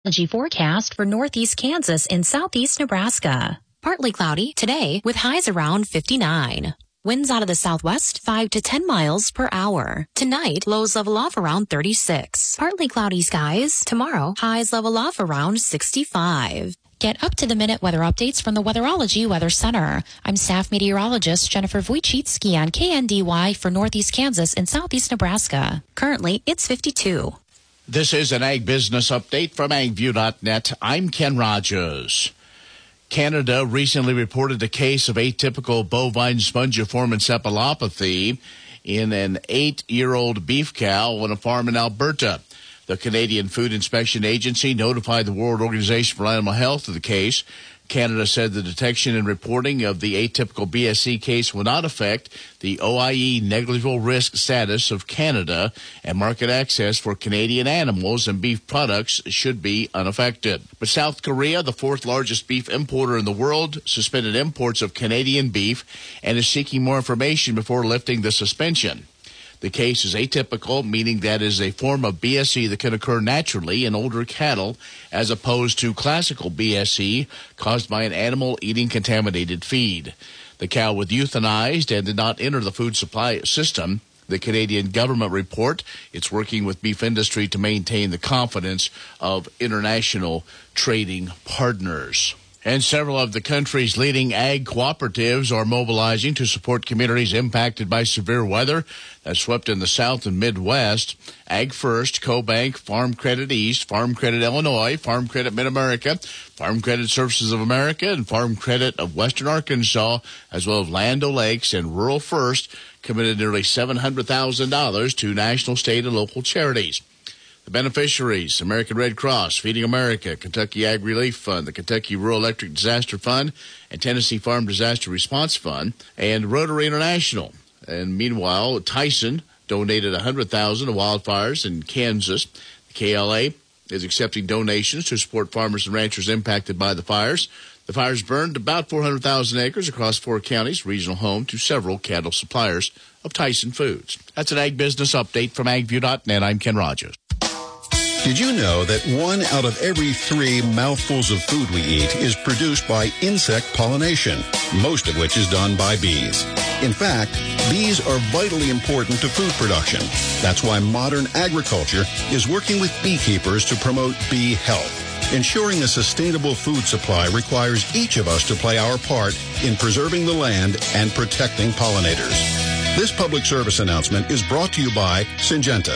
Energy forecast for northeast Kansas and southeast Nebraska. Partly cloudy today with highs around 59. Winds out of the southwest 5 to 10 miles per hour. Tonight, lows level off around 36. Partly cloudy skies. Tomorrow, highs level off around 65. Get up-to-the-minute weather updates from the Weatherology Weather Center. I'm staff meteorologist Jennifer Wojcicki on KNDY for northeast Kansas and southeast Nebraska. Currently, it's 52. This is an Ag Business Update from agview.net. I'm Ken Rogers. Canada recently reported a case of atypical bovine spongiform encephalopathy in an 8-year-old beef cow on a farm in Alberta. The Canadian Food Inspection Agency notified the World Organization for Animal Health of the case. Canada said the detection and reporting of the atypical BSE case will not affect the OIE negligible risk status of Canada, and market access for Canadian animals and beef products should be unaffected. But South Korea, the fourth largest beef importer in the world, suspended imports of Canadian beef and is seeking more information before lifting the suspension. The case is atypical, meaning that is a form of BSE that can occur naturally in older cattle, as opposed to classical BSE caused by an animal eating contaminated feed. The cow was euthanized and did not enter the food supply system. The Canadian government report it's working with beef industry to maintain the confidence of international trading partners. And several of the country's leading ag cooperatives are mobilizing to support communities impacted by severe weather that swept in the South and Midwest. Ag First, CoBank, Farm Credit East, Farm Credit Illinois, Farm Credit Mid-America, Farm Credit Services of America, and Farm Credit of Western Arkansas, as well as Land O'Lakes and Rural First, committed nearly $700,000 to national, state, and local charities. The beneficiaries: American Red Cross, Feeding America, Kentucky Ag Relief Fund, the Kentucky Rural Electric Disaster Fund, and Tennessee Farm Disaster Response Fund, and Rotary International. And meanwhile, Tyson donated $100,000 to wildfires in Kansas. The KLA is accepting donations to support farmers and ranchers impacted by the fires. The fires burned about 400,000 acres across 4 counties, regional home to several cattle suppliers of Tyson Foods. That's an Ag Business Update from agview.net. I'm Ken Rogers. Did you know that 1 out of every 3 mouthfuls of food we eat is produced by insect pollination, most of which is done by bees? In fact, bees are vitally important to food production. That's why modern agriculture is working with beekeepers to promote bee health. Ensuring a sustainable food supply requires each of us to play our part in preserving the land and protecting pollinators. This public service announcement is brought to you by Syngenta.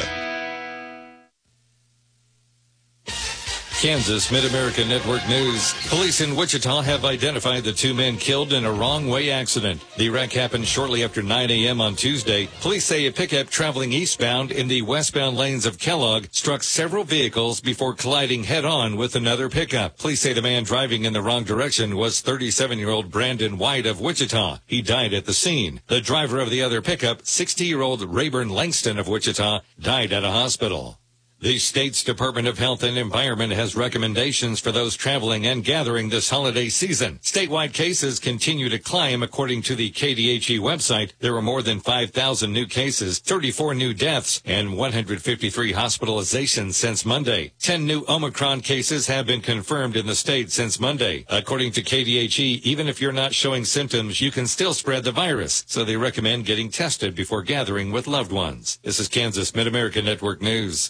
Kansas Mid-America Network News. Police in Wichita have identified the 2 men killed in a wrong-way accident. The wreck happened shortly after 9 a.m. on Tuesday. Police say a pickup traveling eastbound in the westbound lanes of Kellogg struck several vehicles before colliding head-on with another pickup. Police say the man driving in the wrong direction was 37-year-old Brandon White of Wichita. He died at the scene. The driver of the other pickup, 60-year-old Rayburn Langston of Wichita, died at a hospital. The state's Department of Health and Environment has recommendations for those traveling and gathering this holiday season. Statewide cases continue to climb. According to the KDHE website, there were more than 5,000 new cases, 34 new deaths, and 153 hospitalizations since Monday. 10 new Omicron cases have been confirmed in the state since Monday. According to KDHE, even if you're not showing symptoms, you can still spread the virus, so they recommend getting tested before gathering with loved ones. This is Kansas Mid-America Network News.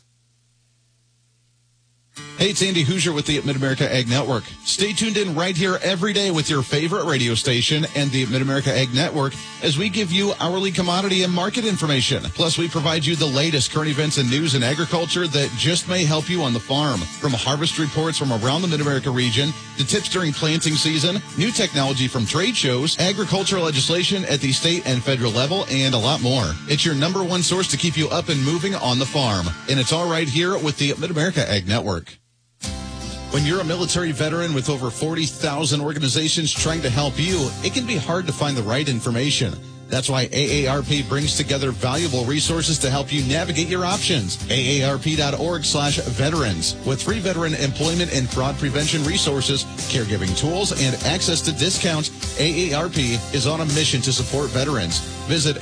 Hey, it's Andy Hoosier with the Mid-America Ag Network. Stay tuned in right here every day with your favorite radio station and the Mid-America Ag Network as we give you hourly commodity and market information. Plus, we provide you the latest current events and news in agriculture that just may help you on the farm. From harvest reports from around the Mid-America region, to tips during planting season, new technology from trade shows, agricultural legislation at the state and federal level, and a lot more. It's your number one source to keep you up and moving on the farm. And it's all right here with the Mid-America Ag Network. When you're a military veteran with over 40,000 organizations trying to help you, it can be hard to find the right information. That's why AARP brings together valuable resources to help you navigate your options. AARP.org/veterans. With free veteran employment and fraud prevention resources, caregiving tools, and access to discounts, AARP is on a mission to support veterans. Visit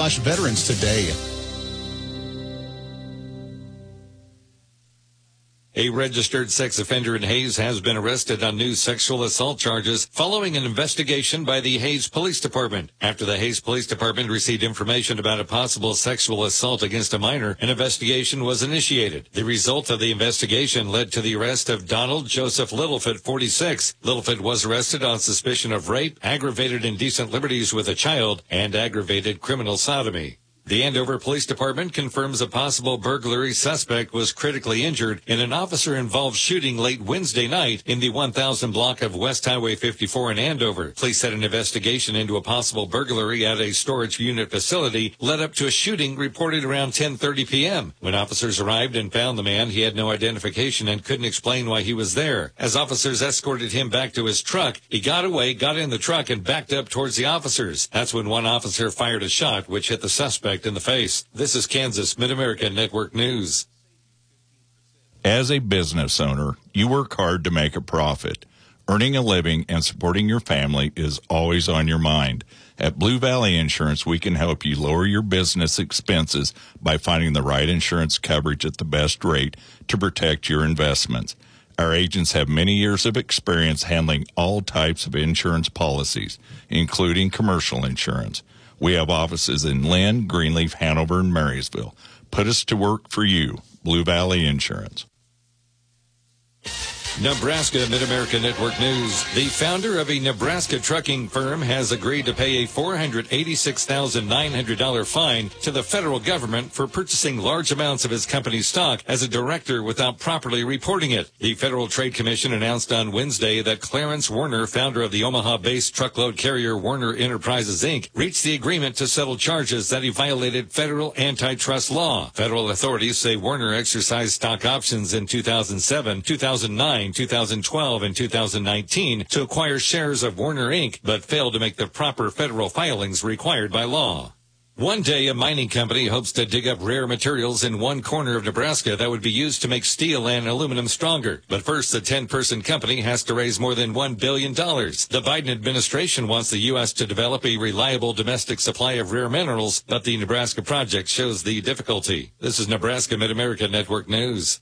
AARP.org/veterans today. A registered sex offender in Hayes has been arrested on new sexual assault charges following an investigation by the Hayes Police Department. After the Hayes Police Department received information about a possible sexual assault against a minor, an investigation was initiated. The result of the investigation led to the arrest of Donald Joseph Littlefoot, 46. Littlefoot was arrested on suspicion of rape, aggravated indecent liberties with a child, and aggravated criminal sodomy. The Andover Police Department confirms a possible burglary suspect was critically injured in an officer-involved shooting late Wednesday night in the 1000 block of West Highway 54 in Andover. Police said an investigation into a possible burglary at a storage unit facility led up to a shooting reported around 10:30 p.m. When officers arrived and found the man, he had no identification and couldn't explain why he was there. As officers escorted him back to his truck, he got away, got in the truck, and backed up towards the officers. That's when one officer fired a shot, which hit the suspect in the face. This is Kansas Mid-America Network News. As a business owner, you work hard to make a profit. Earning a living and supporting your family is always on your mind. At Blue Valley Insurance, we can help you lower your business expenses by finding the right insurance coverage at the best rate to protect your investments. Our agents have many years of experience handling all types of insurance policies, including commercial insurance. We have offices in Lynn, Greenleaf, Hanover, and Marysville. Put us to work for you. Blue Valley Insurance. Nebraska Mid-America Network News. The founder of a Nebraska trucking firm has agreed to pay a $486,900 fine to the federal government for purchasing large amounts of his company's stock as a director without properly reporting it. The Federal Trade Commission announced on Wednesday that Clarence Werner, founder of the Omaha-based truckload carrier Werner Enterprises, Inc., reached the agreement to settle charges that he violated federal antitrust law. Federal authorities say Werner exercised stock options in 2007, 2009, 2012, and 2019 to acquire shares of Werner Inc., but failed to make the proper federal filings required by law. One day, a mining company hopes to dig up rare materials in one corner of Nebraska that would be used to make steel and aluminum stronger. But first, the 10-person company has to raise more than $1 billion. The Biden administration wants the U.S. to develop a reliable domestic supply of rare minerals, but the Nebraska project shows the difficulty. This is Nebraska Mid-America Network News.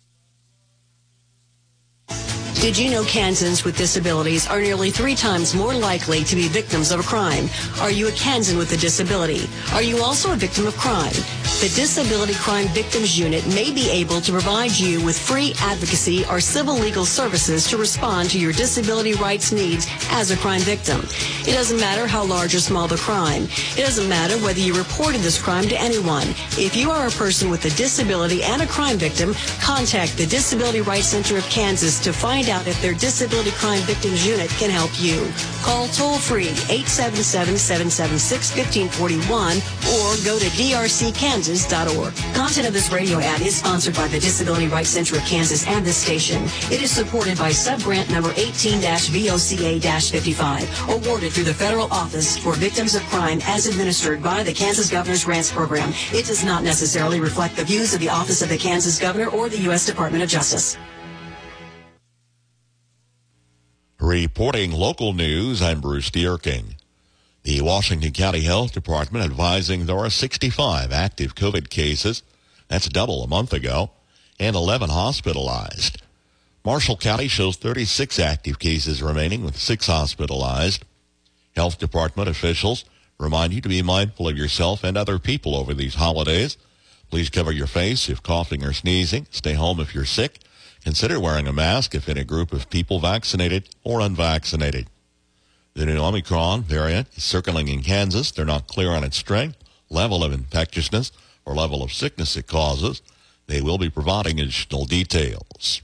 Did you know Kansans with disabilities are nearly 3 times more likely to be victims of a crime? Are you a Kansan with a disability? Are you also a victim of crime? The Disability Crime Victims Unit may be able to provide you with free advocacy or civil legal services to respond to your disability rights needs as a crime victim. It doesn't matter how large or small the crime. It doesn't matter whether you reported this crime to anyone. If you are a person with a disability and a crime victim, contact the Disability Rights Center of Kansas to find out if their Disability Crime Victims Unit can help you. Call toll-free 877-776-1541 or go to drckansas.org. Content of this radio ad is sponsored by the Disability Rights Center of Kansas and this station. It is supported by subgrant number 18-VOCA-55, awarded through the Federal Office for Victims of Crime as administered by the Kansas Governor's Grants Program. It does not necessarily reflect the views of the Office of the Kansas Governor or the U.S. Department of Justice. Reporting local news, I'm Bruce Dierking. The Washington County Health Department advising there are 65 active COVID cases. That's double a month ago, and 11 hospitalized. Marshall County shows 36 active cases remaining with 6 hospitalized. Health Department officials remind you to be mindful of yourself and other people over these holidays. Please cover your face if coughing or sneezing. Stay home if you're sick. Consider wearing a mask if in a group of people vaccinated or unvaccinated. The new Omicron variant is circling in Kansas. They're not clear on its strength, level of infectiousness, or level of sickness it causes. They will be providing additional details.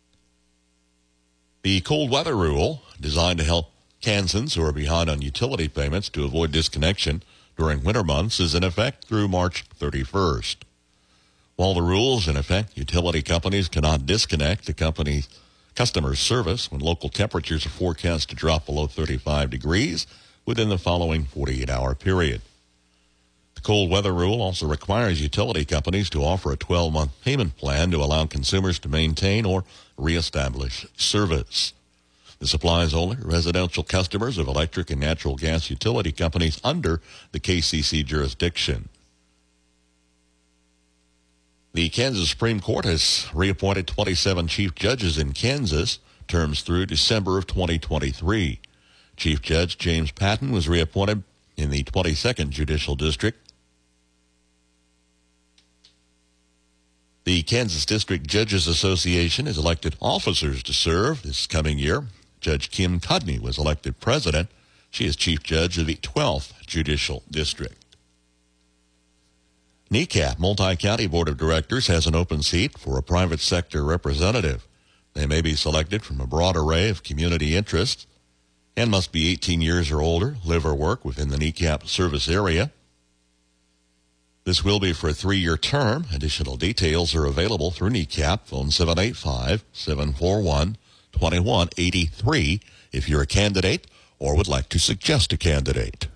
The cold weather rule, designed to help Kansans who are behind on utility payments to avoid disconnection during winter months, is in effect through March 31st. While the rule is in effect, utility companies cannot disconnect the company's customer service when local temperatures are forecast to drop below 35 degrees within the following 48-hour period. The cold weather rule also requires utility companies to offer a 12-month payment plan to allow consumers to maintain or reestablish service. This applies only to residential customers of electric and natural gas utility companies under the KCC jurisdiction. The Kansas Supreme Court has reappointed 27 chief judges in Kansas, terms through December of 2023. Chief Judge James Patton was reappointed in the 22nd Judicial District. The Kansas District Judges Association has elected officers to serve this coming year. Judge Kim Cudney was elected president. She is chief judge of the 12th Judicial District. NECAP Multi-County Board of Directors has an open seat for a private sector representative. They may be selected from a broad array of community interests and must be 18 years or older, live or work within the NECAP service area. This will be for a 3-year term. Additional details are available through NECAP, phone 785-741-2183 if you're a candidate or would like to suggest a candidate.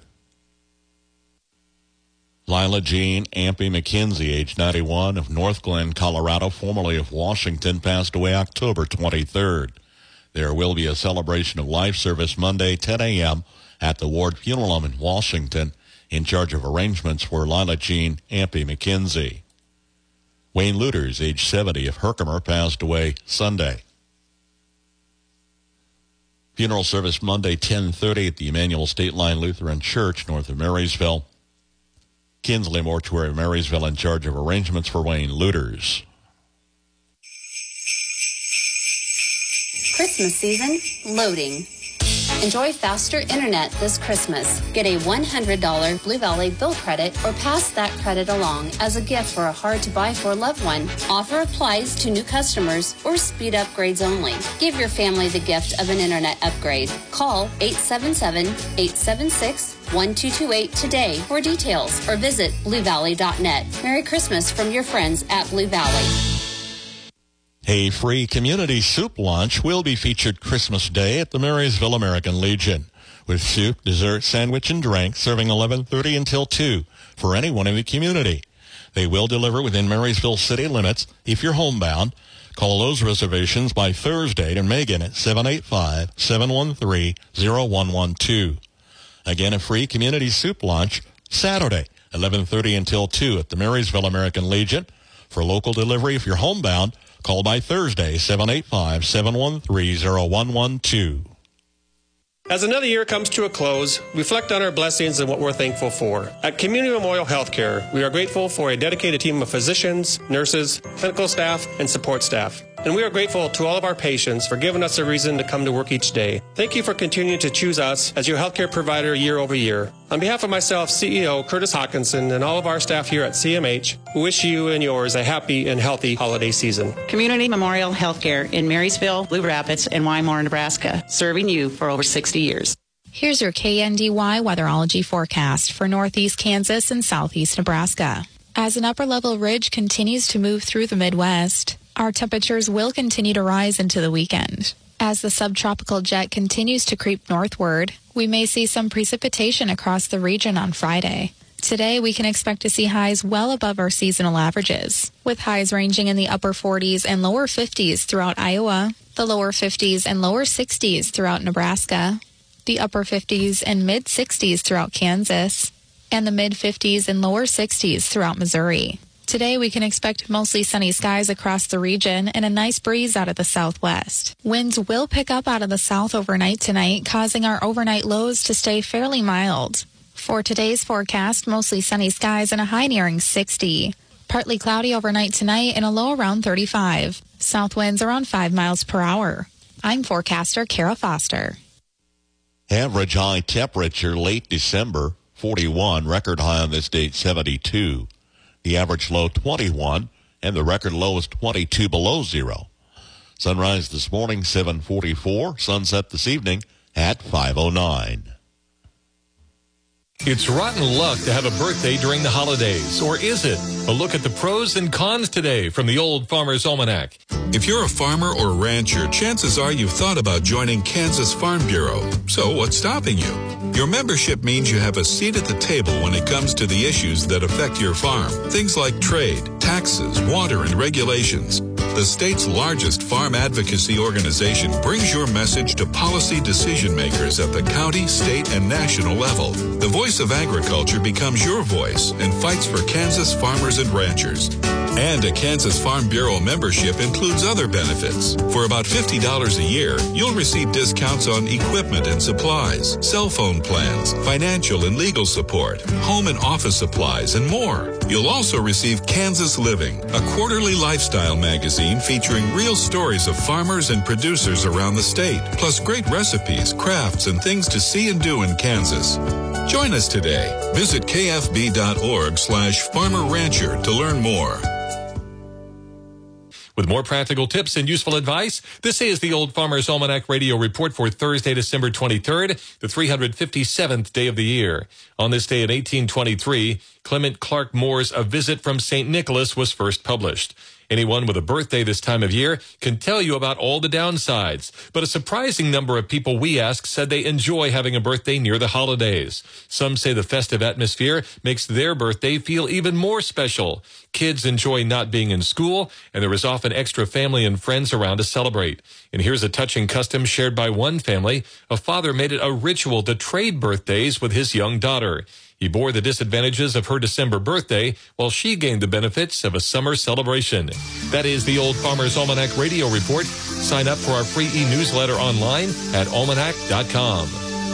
Lila Jean Ampey McKenzie, age 91, of North Glen, Colorado, formerly of Washington, passed away October 23rd. There will be a celebration of life service Monday, 10 a.m. at the Ward Funeral Home in Washington. In charge of arrangements were Lila Jean Ampey McKenzie. Wayne Luters, age 70, of Herkimer, passed away Sunday. Funeral service Monday, 10:30 at the Emmanuel State Line Lutheran Church, north of Marysville. Kinsley Mortuary, Marysville, in charge of arrangements for Wayne Luters. Christmas season, loading. Enjoy faster internet this Christmas. Get a $100 Blue Valley bill credit or pass that credit along as a gift for a hard-to-buy-for loved one. Offer applies to new customers or speed upgrades only. Give your family the gift of an internet upgrade. Call 877-876-1228 today for details or visit bluevalley.net. Merry Christmas from your friends at Blue Valley. A free community soup lunch will be featured Christmas Day at the Marysville American Legion, with soup, dessert, sandwich, and drink serving 11:30 until 2 for anyone in the community. They will deliver within Marysville city limits. If you're homebound, call those reservations by Thursday to Megan at 785-713-0112. Again, a free community soup lunch Saturday, 11:30 until 2 at the Marysville American Legion. For local delivery, if you're homebound, call by Thursday, 785-713-0112. As another year comes to a close, reflect on our blessings and what we're thankful for. At Community Memorial Healthcare, we are grateful for a dedicated team of physicians, nurses, clinical staff, and support staff. And we are grateful to all of our patients for giving us a reason to come to work each day. Thank you for continuing to choose us as your healthcare provider year over year. On behalf of myself, CEO Curtis Hawkinson, and all of our staff here at CMH, we wish you and yours a happy and healthy holiday season. Community Memorial Healthcare in Marysville, Blue Rapids, and Wymore, Nebraska, serving you for over 60 years. Here's your KNDY weatherology forecast for northeast Kansas and southeast Nebraska. As an upper-level ridge continues to move through the Midwest, our temperatures will continue to rise into the weekend. As the subtropical jet continues to creep northward, we may see some precipitation across the region on Friday. Today, we can expect to see highs well above our seasonal averages, with highs ranging in the upper 40s and lower 50s throughout Iowa, the lower 50s and lower 60s throughout Nebraska, the upper 50s and mid-60s throughout Kansas, and the mid-50s and lower 60s throughout Missouri. Today, we can expect mostly sunny skies across the region and a nice breeze out of the southwest. Winds will pick up out of the south overnight tonight, causing our overnight lows to stay fairly mild. For today's forecast, mostly sunny skies and a high nearing 60. Partly cloudy overnight tonight and a low around 35. South winds around 5 miles per hour. I'm forecaster Kara Foster. Average high temperature late December, 41. Record high on this date, 72. The average low, 21, and the record low is 22 below zero. Sunrise this morning, 7:44. Sunset this evening at 5:09. It's rotten luck to have a birthday during the holidays, or is it? A look at the pros and cons today from the Old Farmer's Almanac. If you're a farmer or rancher, chances are you've thought about joining Kansas Farm Bureau. So what's stopping you? Your membership means you have a seat at the table when it comes to the issues that affect your farm. Things like trade, taxes, water, and regulations. The state's largest farm advocacy organization brings your message to policy decision makers at the county, state, and national level. The voice of agriculture becomes your voice and fights for Kansas farmers and ranchers. And a Kansas Farm Bureau membership includes other benefits. For about $50 a year, you'll receive discounts on equipment and supplies, cell phone plans, financial and legal support, home and office supplies, and more. You'll also receive Kansas Living, a quarterly lifestyle magazine featuring real stories of farmers and producers around the state, plus great recipes, crafts, and things to see and do in Kansas. Join us today. Visit kfb.org/farmerrancher to learn more. With more practical tips and useful advice, this is the Old Farmer's Almanac Radio Report for Thursday, December 23rd, the 357th day of the year. On this day in 1823, Clement Clark Moore's A Visit from St. Nicholas was first published. Anyone with a birthday this time of year can tell you about all the downsides, but a surprising number of people we asked said they enjoy having a birthday near the holidays. Some say the festive atmosphere makes their birthday feel even more special. Kids enjoy not being in school, and there is often extra family and friends around to celebrate. And here's a touching custom shared by one family. A father made it a ritual to trade birthdays with his young daughter. He bore the disadvantages of her December birthday, while she gained the benefits of a summer celebration. That is the Old Farmer's Almanac Radio Report. Sign up for our free e-newsletter online at almanac.com.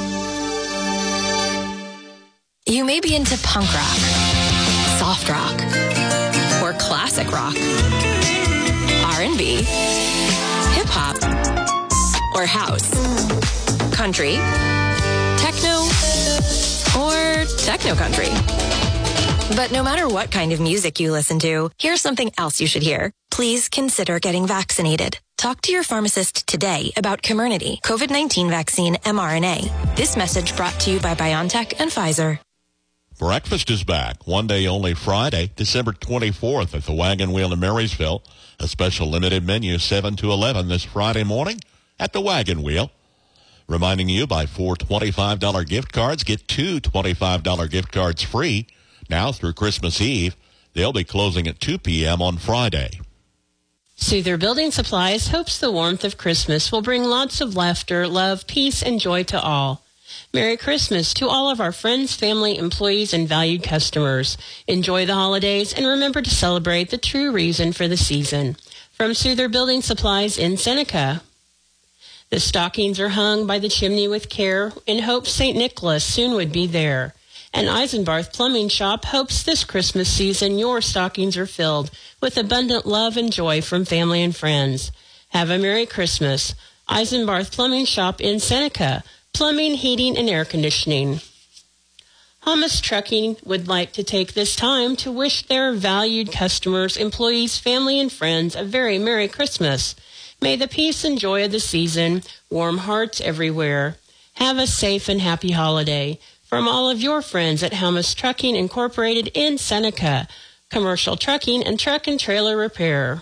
You may be into punk rock, soft rock, or classic rock, R&B, hip-hop, or house, country, techno, or techno-country. But no matter what kind of music you listen to, here's something else you should hear. Please consider getting vaccinated. Talk to your pharmacist today about Comirnaty, COVID-19 vaccine mRNA. This message brought to you by BioNTech and Pfizer. Breakfast is back, one day only Friday, December 24th at the Wagon Wheel in Marysville. A special limited menu 7 to 11 this Friday morning at the Wagon Wheel. Reminding you, buy 4 $25 gift cards, get 2 $25 gift cards free. Now through Christmas Eve, they'll be closing at 2 p.m. on Friday. Souther Building Supplies hopes the warmth of Christmas will bring lots of laughter, love, peace, and joy to all. Merry Christmas to all of our friends, family, employees, and valued customers. Enjoy the holidays and remember to celebrate the true reason for the season. From Souther Building Supplies in Seneca. The stockings are hung by the chimney with care in hopes St. Nicholas soon would be there. And Eisenbarth Plumbing Shop hopes this Christmas season your stockings are filled with abundant love and joy from family and friends. Have a Merry Christmas. Eisenbarth Plumbing Shop in Seneca. Plumbing, heating, and air conditioning. Hummus Trucking would like to take this time to wish their valued customers, employees, family, and friends a very Merry Christmas. May the peace and joy of the season warm hearts everywhere. Have a safe and happy holiday. From all of your friends at Helmus Trucking Incorporated in Seneca, commercial trucking and truck and trailer repair.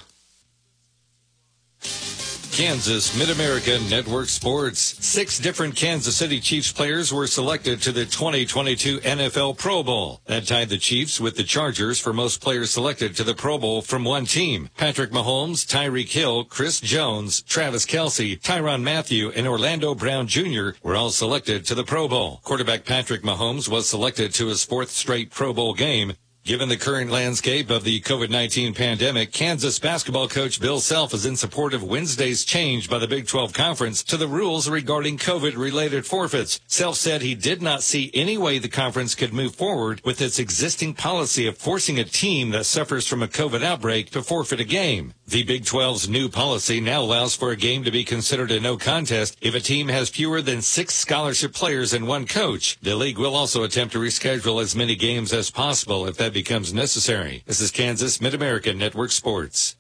Kansas Mid-America Network Sports. 6 different Kansas City Chiefs players were selected to the 2022 NFL Pro Bowl. That tied the Chiefs with the Chargers for most players selected to the Pro Bowl from one team. Patrick Mahomes, Tyreek Hill, Chris Jones, Travis Kelce, Tyrann Mathieu, and Orlando Brown Jr. were all selected to the Pro Bowl. Quarterback Patrick Mahomes was selected to his 4th straight Pro Bowl game. Given the current landscape of the COVID-19 pandemic, Kansas basketball coach Bill Self is in support of Wednesday's change by the Big 12 Conference to the rules regarding COVID-related forfeits. Self said he did not see any way the conference could move forward with its existing policy of forcing a team that suffers from a COVID outbreak to forfeit a game. The Big 12's new policy now allows for a game to be considered a no contest if a team has fewer than 6 scholarship players and 1 coach. The league will also attempt to reschedule as many games as possible if that becomes necessary. This is Kansas Mid-America Network Sports.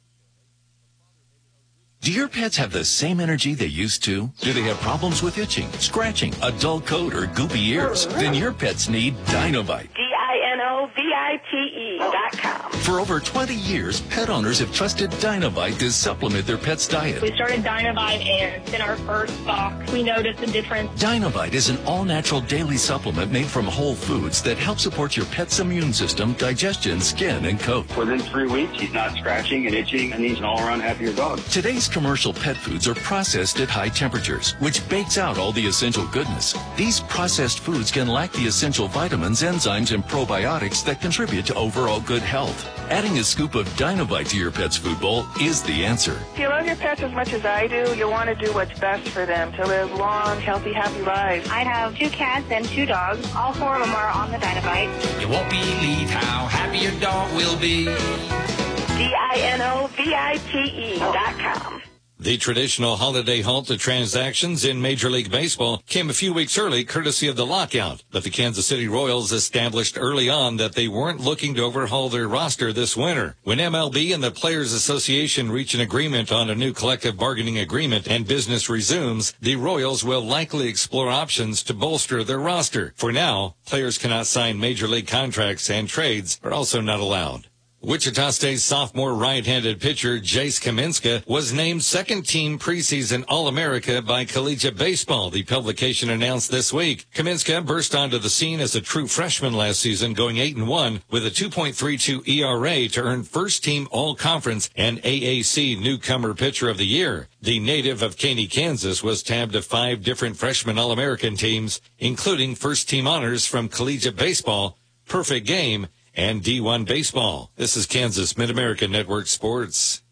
Do your pets have the same energy they used to? Do they have problems with itching, scratching, a dull coat, or goopy ears? Then your pets need Dinovite. DINOVITE.com. For over 20 years, pet owners have trusted Dinovite to supplement their pet's diet. We started Dinovite, and in our first box, we noticed a difference. Dinovite is an all-natural daily supplement made from whole foods that help support your pet's immune system, digestion, skin, and coat. Within 3 weeks, he's not scratching and itching, and he's an all-around happier dog. Today's commercial pet foods are processed at high temperatures, which bakes out all the essential goodness. These processed foods can lack the essential vitamins, enzymes, and probiotics that contribute contribute to overall good health. Adding a scoop of Dinovite to your pet's food bowl is the answer. If you love your pets as much as I do, you'll want to do what's best for them to live long, healthy, happy lives. I have 2 cats and 2 dogs. All 4 of them are on the Dinovite. You won't believe how happy your dog will be. DINOVITE.com. The traditional holiday halt to transactions in Major League Baseball came a few weeks early, courtesy of the lockout. But the Kansas City Royals established early on that they weren't looking to overhaul their roster this winter. When MLB and the Players Association reach an agreement on a new collective bargaining agreement and business resumes, the Royals will likely explore options to bolster their roster. For now, players cannot sign Major League contracts, and trades are also not allowed. Wichita State's sophomore right-handed pitcher Jace Kaminska was named second-team preseason All-America by Collegiate Baseball, the publication announced this week. Kaminska burst onto the scene as a true freshman last season, going 8-1 with a 2.32 ERA to earn first-team All-Conference and AAC Newcomer Pitcher of the Year. The native of Caney, Kansas, was tabbed to 5 different freshman All-American teams, including first-team honors from Collegiate Baseball, Perfect Game, and D1 Baseball. This is Kansas Mid-America Network Sports.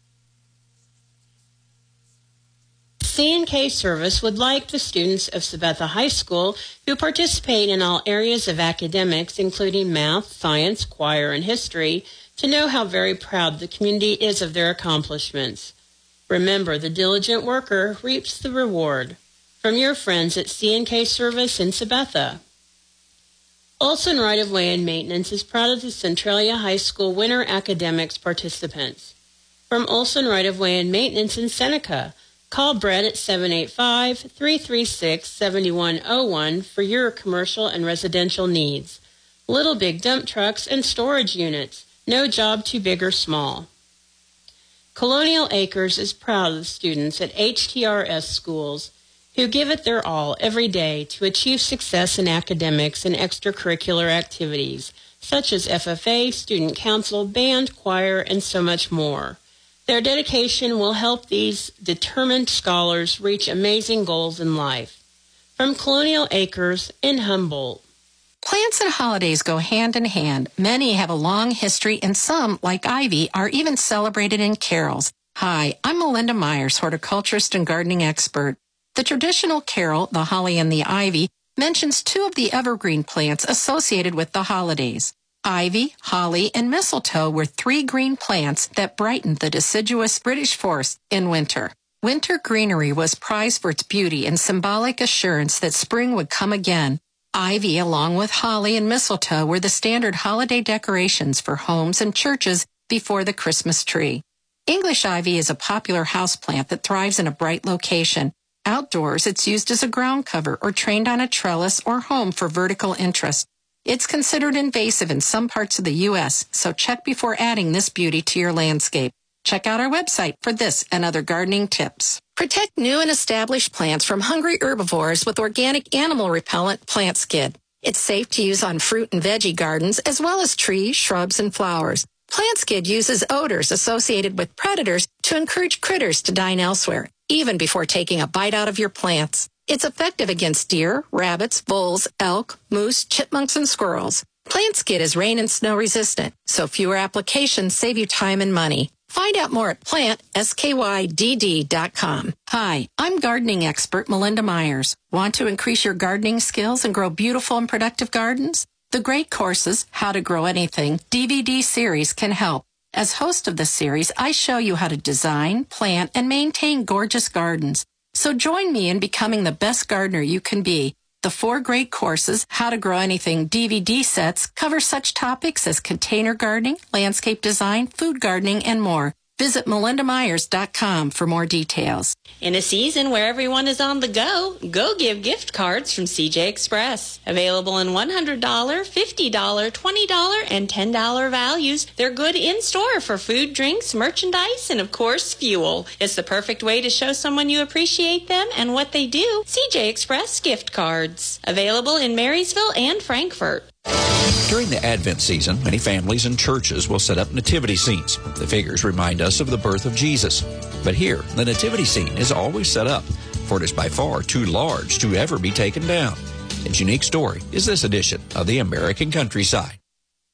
C&K Service would like the students of Sabetha High School who participate in all areas of academics, including math, science, choir, and history, to know how very proud the community is of their accomplishments. Remember, the diligent worker reaps the reward. From your friends at C&K Service in Sabetha. Olson Right-of-Way and Maintenance is proud of the Centralia High School Winter Academics participants. From Olson Right-of-Way and Maintenance in Seneca, call Brett at 785-336-7101 for your commercial and residential needs. Little big dump trucks and storage units. No job too big or small. Colonial Acres is proud of the students at HTRS schools who give it their all every day to achieve success in academics and extracurricular activities, such as FFA, student council, band, choir, and so much more. Their dedication will help these determined scholars reach amazing goals in life. From Colonial Acres in Humboldt. Plants and holidays go hand in hand. Many have a long history, and some, like ivy, are even celebrated in carols. Hi, I'm Melinda Myers, horticulturist and gardening expert. The traditional carol, The Holly and the Ivy, mentions 2 of the evergreen plants associated with the holidays. Ivy, holly, and mistletoe were 3 green plants that brightened the deciduous British forest in winter. Winter greenery was prized for its beauty and symbolic assurance that spring would come again. Ivy, along with holly and mistletoe, were the standard holiday decorations for homes and churches before the Christmas tree. English ivy is a popular houseplant that thrives in a bright location. Outdoors, it's used as a ground cover or trained on a trellis or home for vertical interest. It's considered invasive in some parts of the U.S., so check before adding this beauty to your landscape. Check out our website for this and other gardening tips. Protect new and established plants from hungry herbivores with organic animal repellent Plant Skid. It's safe to use on fruit and veggie gardens as well as trees, shrubs, and flowers. Plant Skid uses odors associated with predators to encourage critters to dine elsewhere, even before taking a bite out of your plants. It's effective against deer, rabbits, bulls, elk, moose, chipmunks, and squirrels. Plant Skid is rain and snow resistant, so fewer applications save you time and money. Find out more at plantskydd.com. Hi, I'm gardening expert Melinda Myers. Want to increase your gardening skills and grow beautiful and productive gardens? The Great Courses, How to Grow Anything DVD series can help. As host of the series, I show you how to design, plant, and maintain gorgeous gardens. So join me in becoming the best gardener you can be. The 4 Great Courses, How to Grow Anything DVD sets cover such topics as container gardening, landscape design, food gardening, and more. Visit melindamyers.com for more details. In a season where everyone is on the go, go give gift cards from CJ Express. Available in $100, $50, $20, and $10 values. They're good in-store for food, drinks, merchandise, and of course, fuel. It's the perfect way to show someone you appreciate them and what they do. CJ Express gift cards. Available in Marysville and Frankfort. During the Advent season, many families and churches will set up nativity scenes. The figures remind us of the birth of Jesus. But here, the nativity scene is always set up, for it is by far too large to ever be taken down. Its unique story is this edition of the American Countryside.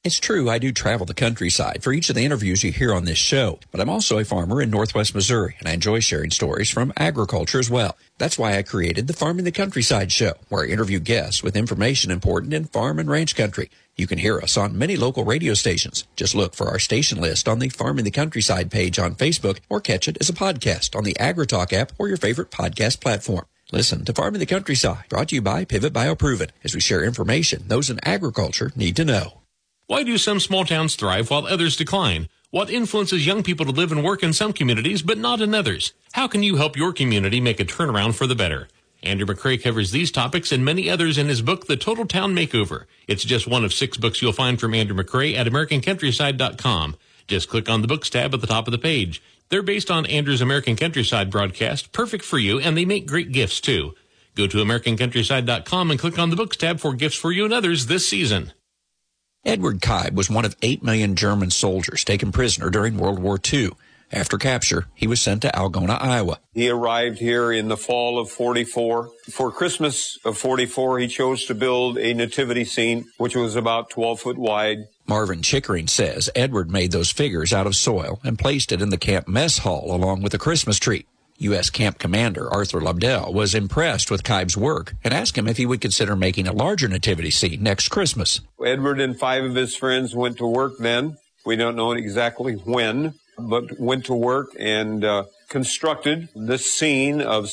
It's true, I do travel the countryside for each of the interviews you hear on this show, but I'm also a farmer in Northwest Missouri, and I enjoy sharing stories from agriculture as well. That's why I created the Farming the Countryside show, where I interview guests with information important in farm and ranch country. You can hear us on many local radio stations. Just look for our station list on the Farming the Countryside page on Facebook, or catch it as a podcast on the AgriTalk app or your favorite podcast platform. Listen to Farming the Countryside, brought to you by Pivot BioProven, as we share information those in agriculture need to know. Why do some small towns thrive while others decline? What influences young people to live and work in some communities but not in others? How can you help your community make a turnaround for the better? Andrew McCrae covers these topics and many others in his book, The Total Town Makeover. It's just one of 6 books you'll find from Andrew McCrae at AmericanCountryside.com. Just click on the books tab at the top of the page. They're based on Andrew's American Countryside broadcast, perfect for you, and they make great gifts too. Go to AmericanCountryside.com and click on the books tab for gifts for you and others this season. Edward Kybe was one of 8 million German soldiers taken prisoner during World War II. After capture, he was sent to Algona, Iowa. He arrived here in the fall of 44. For Christmas of 44, he chose to build a nativity scene, which was about 12 foot wide. Marvin Chickering says Edward made those figures out of soil and placed it in the camp mess hall along with a Christmas tree. U.S. Camp Commander Arthur Lobdell was impressed with Kybe's work and asked him if he would consider making a larger nativity scene next Christmas. Edward and 5 of his friends went to work then. We don't know exactly when, but went to work and constructed this scene of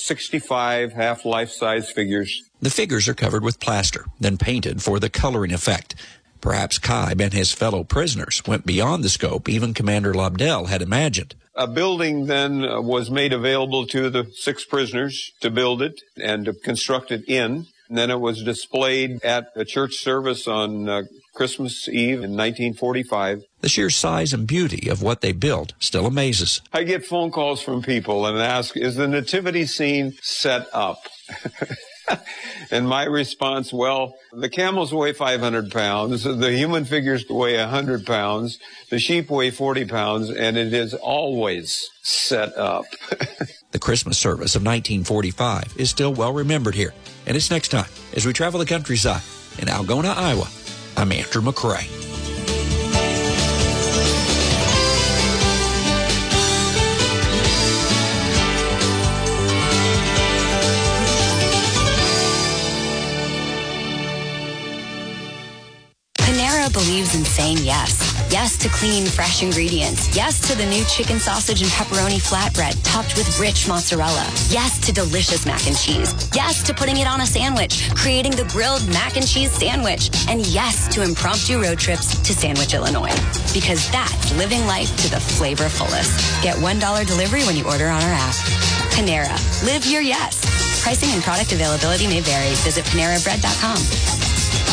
65 half life-size figures. The figures are covered with plaster, then painted for the coloring effect. Perhaps Kybe and his fellow prisoners went beyond the scope even Commander Lobdell had imagined. A building then was made available to the 6 prisoners to build it and to construct it in. And then it was displayed at a church service on Christmas Eve in 1945. The sheer size and beauty of what they built still amazes. I get phone calls from people and ask, is the nativity scene set up? And my response, well, the camels weigh 500 pounds, the human figures weigh 100 pounds, the sheep weigh 40 pounds, and it is always set up. The Christmas service of 1945 is still well remembered here. And it's next time as we travel the countryside in Algona, Iowa. I'm Andrew McCrae. Believes in saying yes. Yes to clean, fresh ingredients. Yes to the new chicken sausage and pepperoni flatbread topped with rich mozzarella. Yes to delicious mac and cheese. Yes to putting it on a sandwich, creating the grilled mac and cheese sandwich. And yes to impromptu road trips to Sandwich, Illinois. Because that's living life to the flavor fullest. Get $1 delivery when you order on our app. Panera. Live your yes. Pricing and product availability may vary. Visit PaneraBread.com.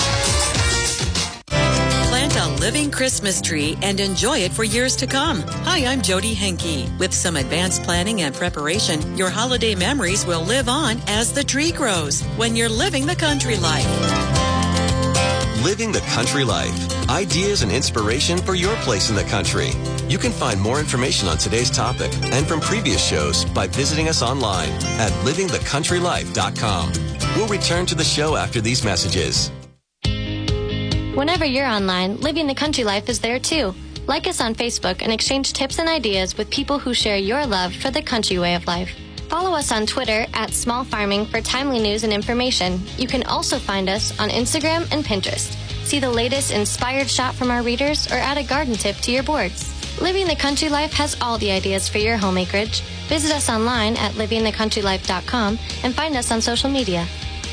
Plant a living Christmas tree and enjoy it for years to come. Hi, I'm Jody Henke. With some advanced planning and preparation, your holiday memories will live on as the tree grows when you're living the country life. Living the country life. Ideas and inspiration for your place in the country. You can find more information on today's topic and from previous shows by visiting us online at livingthecountrylife.com. We'll return to the show after these messages. Whenever you're online, Living the Country Life is there too. Like us on Facebook and exchange tips and ideas with people who share your love for the country way of life. Follow us on Twitter at Small Farming for timely news and information. You can also find us on Instagram and Pinterest. See the latest inspired shot from our readers or add a garden tip to your boards. Living the Country Life has all the ideas for your home acreage. Visit us online at livingthecountrylife.com and find us on social media.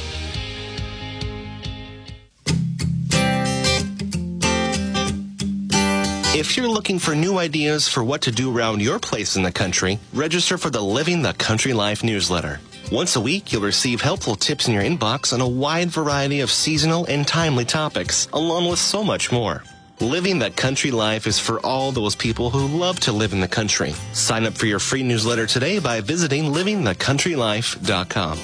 If you're looking for new ideas for what to do around your place in the country, register for the Living the Country Life newsletter. Once a week, you'll receive helpful tips in your inbox on a wide variety of seasonal and timely topics, along with so much more. Living the Country Life is for all those people who love to live in the country. Sign up for your free newsletter today by visiting livingthecountrylife.com.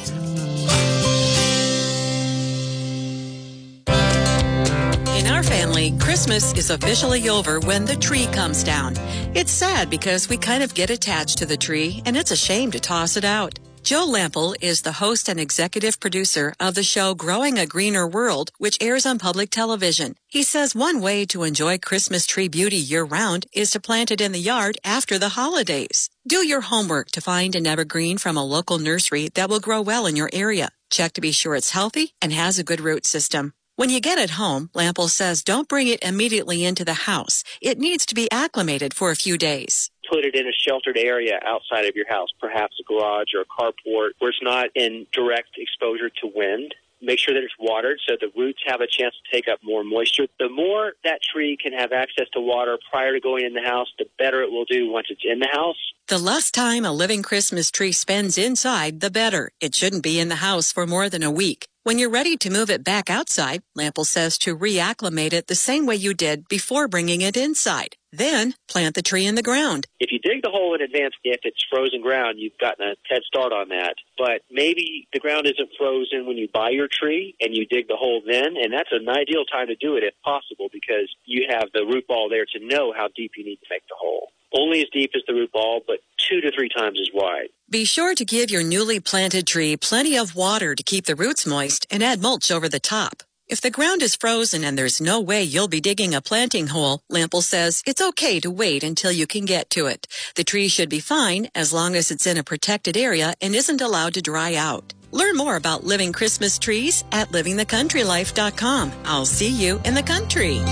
In our family, Christmas is officially over when the tree comes down. It's sad because we kind of get attached to the tree, and it's a shame to toss it out. Joe Lample is the host and executive producer of the show Growing a Greener World, which airs on public television. He says one way to enjoy Christmas tree beauty year-round is to plant it in the yard after the holidays. Do your homework to find an evergreen from a local nursery that will grow well in your area. Check to be sure it's healthy and has a good root system. When you get it home, Lample says don't bring it immediately into the house. It needs to be acclimated for a few days. Put it in a sheltered area outside of your house, perhaps a garage or a carport where it's not in direct exposure to wind. Make sure that it's watered so the roots have a chance to take up more moisture. The more that tree can have access to water prior to going in the house, the better it will do once it's in the house. The less time a living Christmas tree spends inside, the better. It shouldn't be in the house for more than a week. When you're ready to move it back outside, Lample says to reacclimate it the same way you did before bringing it inside. Then plant the tree in the ground. If you dig the hole in advance, if it's frozen ground, you've gotten a head start on that. But maybe the ground isn't frozen when you buy your tree and you dig the hole then, and that's an ideal time to do it if possible because you have the root ball there to know how deep you need to make the hole. Only as deep as the root ball, but 2 to 3 times as wide. Be sure to give your newly planted tree plenty of water to keep the roots moist and add mulch over the top. If the ground is frozen and there's no way you'll be digging a planting hole, Lample says it's okay to wait until you can get to it. The tree should be fine as long as it's in a protected area and isn't allowed to dry out. Learn more about living Christmas trees at livingthecountrylife.com. I'll see you in the country.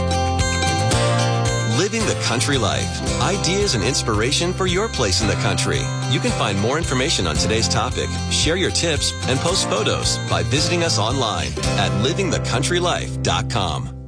Living the Country Life. Ideas and inspiration for your place in the country. You can find more information on today's topic, share your tips, and post photos by visiting us online at livingthecountrylife.com.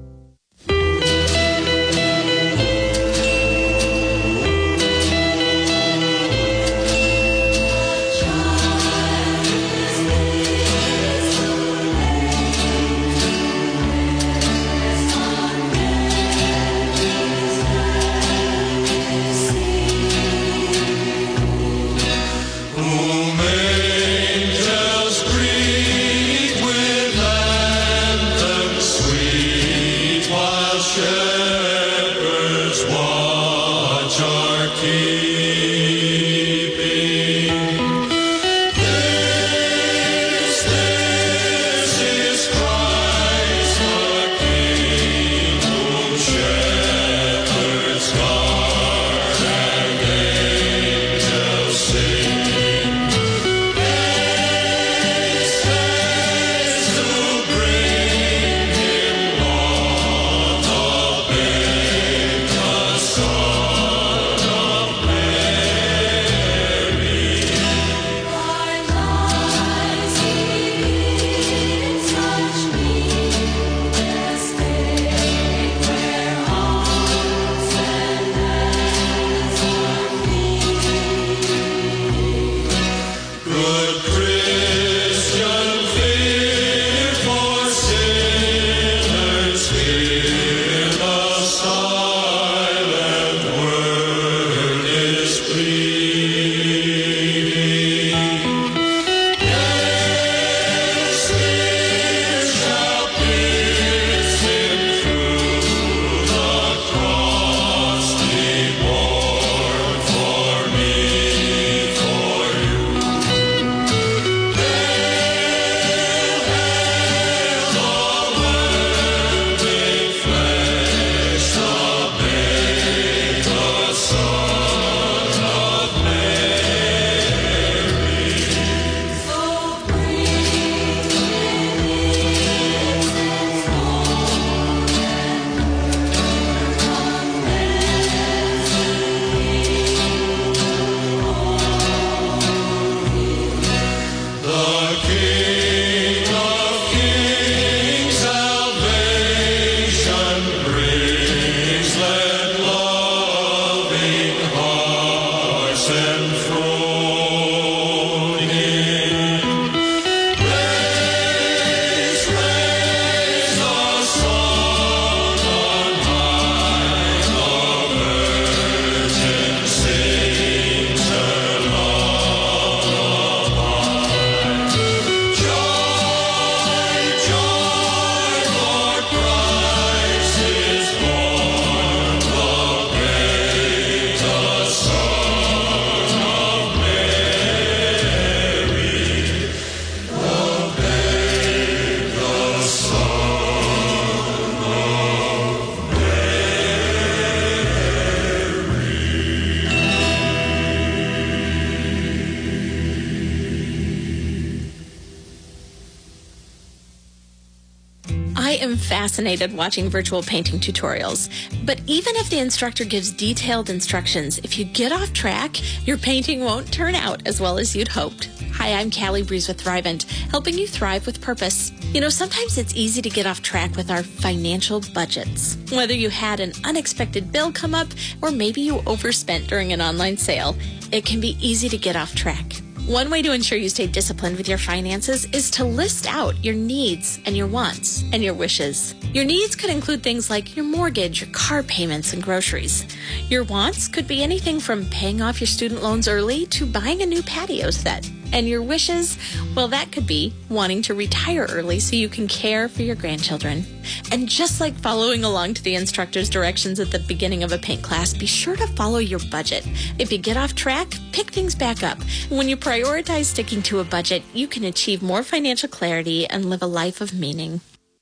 I am fascinated watching virtual painting tutorials, but even if the instructor gives detailed instructions, if you get off track, your painting won't turn out as well as you'd hoped. Hi, I'm Callie Breeze with Thrivent, helping you thrive with purpose. You know, sometimes it's easy to get off track with our financial budgets. Whether you had an unexpected bill come up or maybe you overspent during an online sale, it can be easy to get off track. One way to ensure you stay disciplined with your finances is to list out your needs and your wants and your wishes. Your needs could include things like your mortgage, your car payments, and groceries. Your wants could be anything from paying off your student loans early to buying a new patio set. And your wishes, well, that could be wanting to retire early so you can care for your grandchildren. And just like following along to the instructor's directions at the beginning of a paint class, be sure to follow your budget. If you get off track, pick things back up. When you prioritize sticking to a budget, you can achieve more financial clarity and live a life of meaning.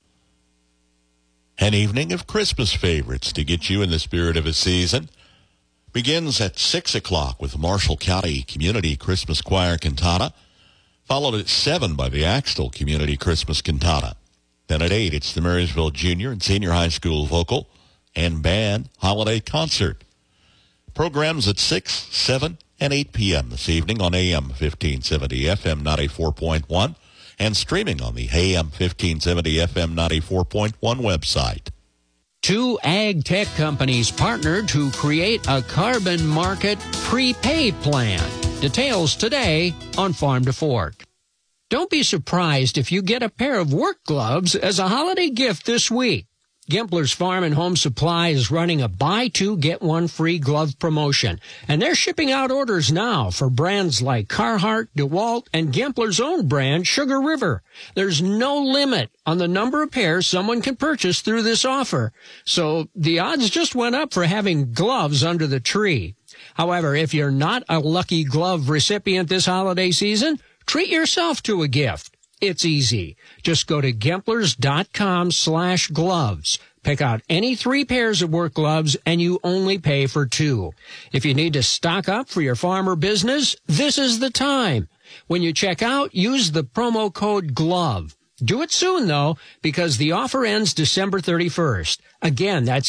An evening of Christmas favorites to get you in the spirit of a season begins at 6 o'clock with Marshall County Community Christmas Choir Cantata, followed at 7 by the Axtell Community Christmas Cantata. Then at 8, it's the Marysville Junior and Senior High School Vocal and Band Holiday Concert. Programs at 6, 7, and 8 p.m. this evening on AM 1570 FM 94.1 and streaming on the AM 1570 FM 94.1 website. 2 ag tech companies partnered to create a carbon market prepaid plan. Details today on Farm to Fork. Don't be surprised if you get a pair of work gloves as a holiday gift this week. Gempler's Farm and Home Supply is running a buy 2, get 1 free glove promotion, and they're shipping out orders now for brands like Carhartt, DeWalt, and Gempler's own brand, Sugar River. There's no limit on the number of pairs someone can purchase through this offer, so the odds just went up for having gloves under the tree. However, if you're not a lucky glove recipient this holiday season, treat yourself to a gift. It's easy. Just go to Gemplers.com/gloves. Pick out any 3 pairs of work gloves, and you only pay for 2. If you need to stock up for your farm or business, this is the time. When you check out, use the promo code GLOVE. Do it soon, though, because the offer ends December 31st. Again, that's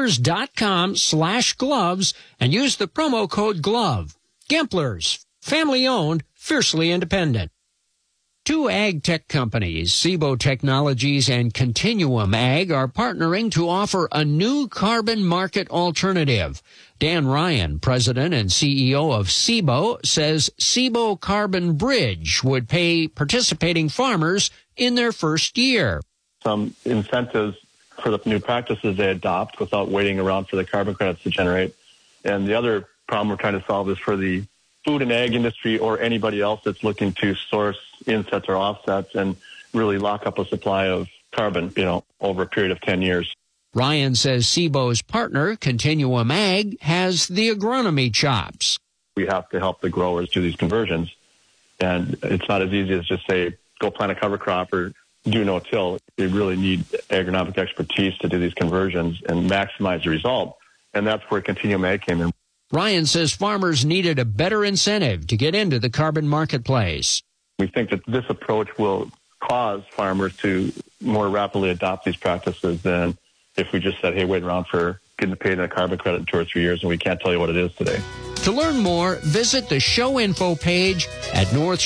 Gemplers.com/gloves, and use the promo code GLOVE. Gemplers, family-owned, fiercely independent. 2 ag tech companies, SIBO Technologies and Continuum Ag, are partnering to offer a new carbon market alternative. Dan Ryan, president and CEO of SIBO, says SIBO Carbon Bridge would pay participating farmers in their first year. Some incentives for the new practices they adopt without waiting around for the carbon credits to generate. And the other problem we're trying to solve is for the food and ag industry or anybody else that's looking to source insets or offsets and really lock up a supply of carbon, over a period of 10 years. Ryan says SIBO's partner, Continuum Ag, has the agronomy chops. We have to help the growers do these conversions. And it's not as easy as just say, go plant a cover crop or do no-till. They really need agronomic expertise to do these conversions and maximize the result. And that's where Continuum Ag came in. Ryan says farmers needed a better incentive to get into the carbon marketplace. We think that this approach will cause farmers to more rapidly adopt these practices than if we just said, hey, wait around for getting paid a carbon credit in 2 or 3 years, and we can't tell you what it is today. To learn more, visit the show info page at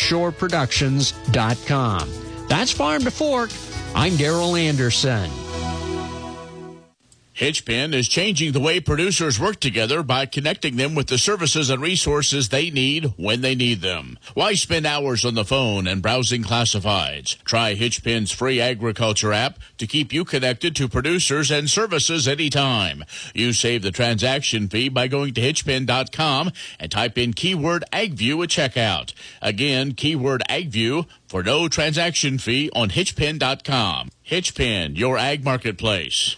northshoreproductions.com. That's Farm to Fork. I'm Darrell Anderson. Hitchpin is changing the way producers work together by connecting them with the services and resources they need when they need them. Why spend hours on the phone and browsing classifieds? Try Hitchpin's free agriculture app to keep you connected to producers and services anytime. You save the transaction fee by going to hitchpin.com and type in keyword AgView at checkout. Again, keyword AgView for no transaction fee on hitchpin.com. Hitchpin, your ag marketplace.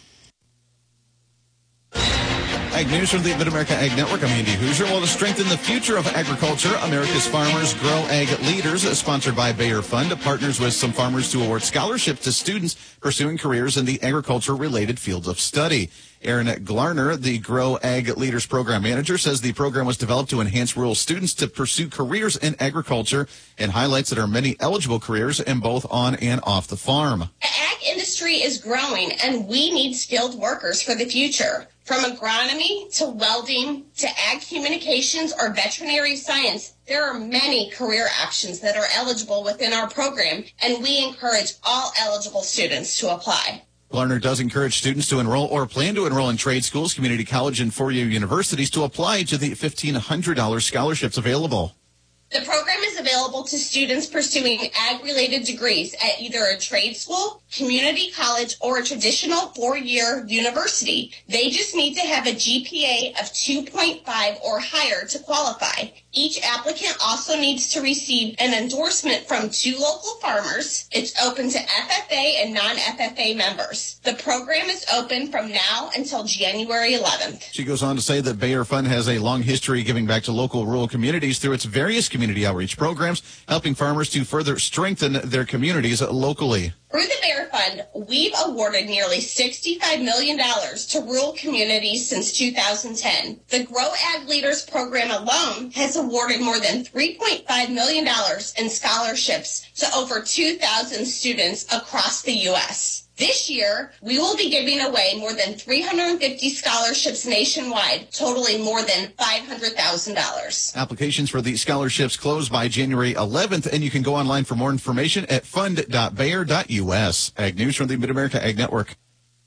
Ag News from the Mid-America Ag Network. I'm Andy Hoosier. Well, to strengthen the future of agriculture, America's Farmers Grow Ag Leaders, sponsored by Bayer Fund, partners with some farmers to award scholarships to students pursuing careers in the agriculture-related fields of study. Aaron Glarner, the Grow Ag Leaders Program Manager, says the program was developed to enhance rural students to pursue careers in agriculture and highlights that there are many eligible careers in both on and off the farm. The ag industry industry is growing, and we need skilled workers for the future. From agronomy to welding to ag communications or veterinary science, there are many career options that are eligible within our program, and we encourage all eligible students to apply. Larner does encourage students to enroll or plan to enroll in trade schools, community college, and four-year universities to apply to the $1,500 scholarships available. The program is available to students pursuing ag-related degrees at either a trade school, community college, or a traditional four-year university. They just need to have a GPA of 2.5 or higher to qualify. Each applicant also needs to receive an endorsement from 2 local farmers. It's open to FFA and non-FFA members. The program is open from now until January 11th. She goes on to say that Bayer Fund has a long history giving back to local rural communities through its various community outreach programs, helping farmers to further strengthen their communities locally. Through the Bayer Fund, we've awarded nearly $65 million to rural communities since 2010. The Grow Ag Leaders program alone has awarded more than $3.5 million in scholarships to over 2,000 students across the U.S. This year, we will be giving away more than 350 scholarships nationwide, totaling more than $500,000. Applications for the scholarships close by January 11th, and you can go online for more information at fund.bayer.us. Ag News from the Mid-America Ag Network.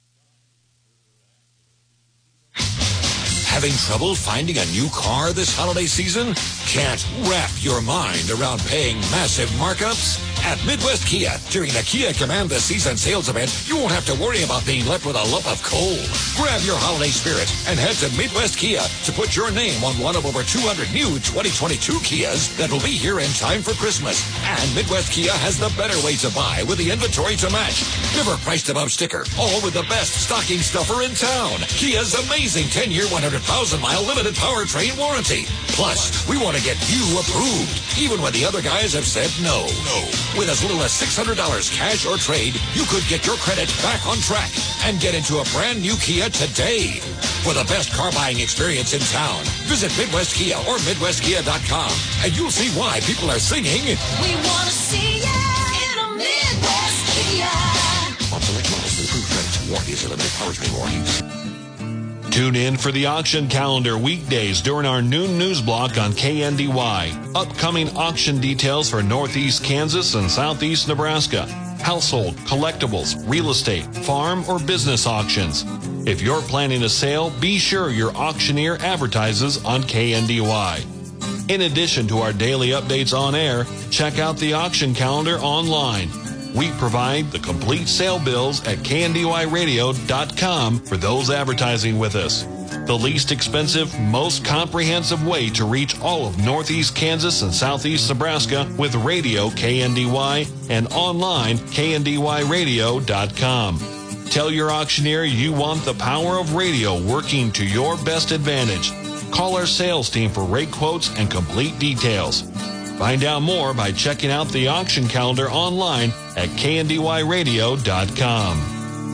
Having trouble finding a new car this holiday season? Can't wrap your mind around paying massive markups? At Midwest Kia, during the Kia Command the Season sales event, you won't have to worry about being left with a lump of coal. Grab your holiday spirit and head to Midwest Kia to put your name on one of over 200 new 2022 Kias that will be here in time for Christmas. And Midwest Kia has the better way to buy with the inventory to match. Never priced above sticker, all with the best stocking stuffer in town. Kia's amazing 10-year, 100,000-mile limited powertrain warranty. Plus, we want to get you approved, even when the other guys have said no. With as little as $600 cash or trade, you could get your credit back on track and get into a brand new Kia today. For the best car buying experience in town, visit Midwest Kia or MidwestKia.com, and you'll see why people are singing, "We want to see ya in a Midwest Kia." On select models with approved credits, warranties are limited, powertrain warranties. Tune in for the auction calendar weekdays during our noon news block on KNDY. Upcoming auction details for Northeast Kansas and Southeast Nebraska. Household, collectibles, real estate, farm, or business auctions. If you're planning a sale, be sure your auctioneer advertises on KNDY. In addition to our daily updates on air, check out the auction calendar online. We provide the complete sale bills at KNDYradio.com for those advertising with us. The least expensive, most comprehensive way to reach all of Northeast Kansas and Southeast Nebraska with radio KNDY and online KNDYradio.com. Tell your auctioneer you want the power of radio working to your best advantage. Call our sales team for rate quotes and complete details. Find out more by checking out the auction calendar online at KNDYradio.com.